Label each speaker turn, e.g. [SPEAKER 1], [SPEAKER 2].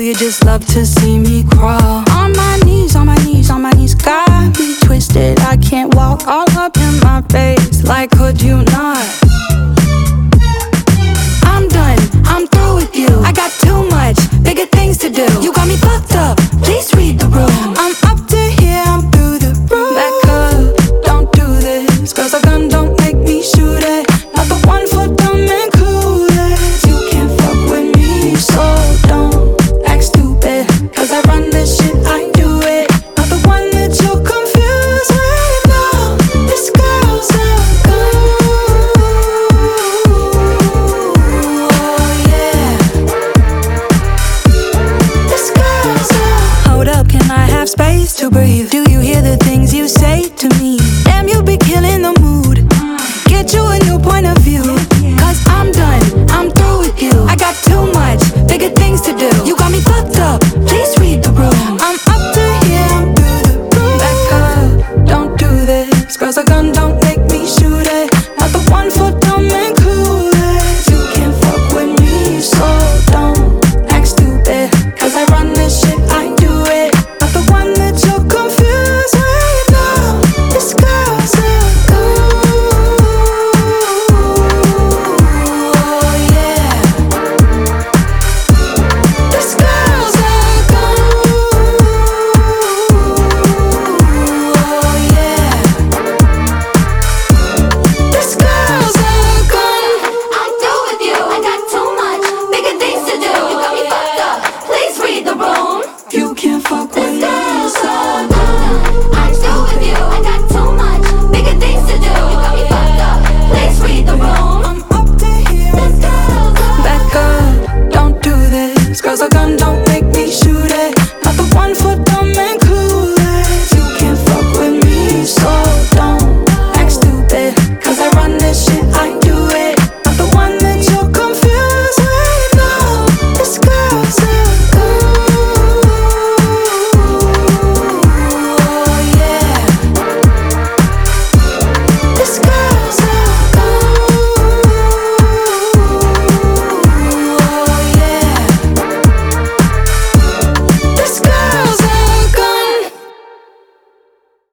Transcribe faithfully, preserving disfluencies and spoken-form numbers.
[SPEAKER 1] you just love to see me crawl. On my knees, on my knees, on my knees, got me twisted. I can't walk all up in my face, like could you not? I'm done, I'm through with you. I got too much, bigger things to do. You got me fucked up, please read the room. I'm up to here, I'm through the roof. Back up, don't do this, cause a gun don't make me shoot it. Not the one for dumb and clueless. You can't fuck with me, so don't act stupid, cause I run this shit, I do it. Not the one that you're confused with. No, this girl's a gun. Oh yeah, this girl's a. Hold up, can I have space to breathe? Do you hear the things you say to me? Damn, you be killing the mood. Get you a new point of view.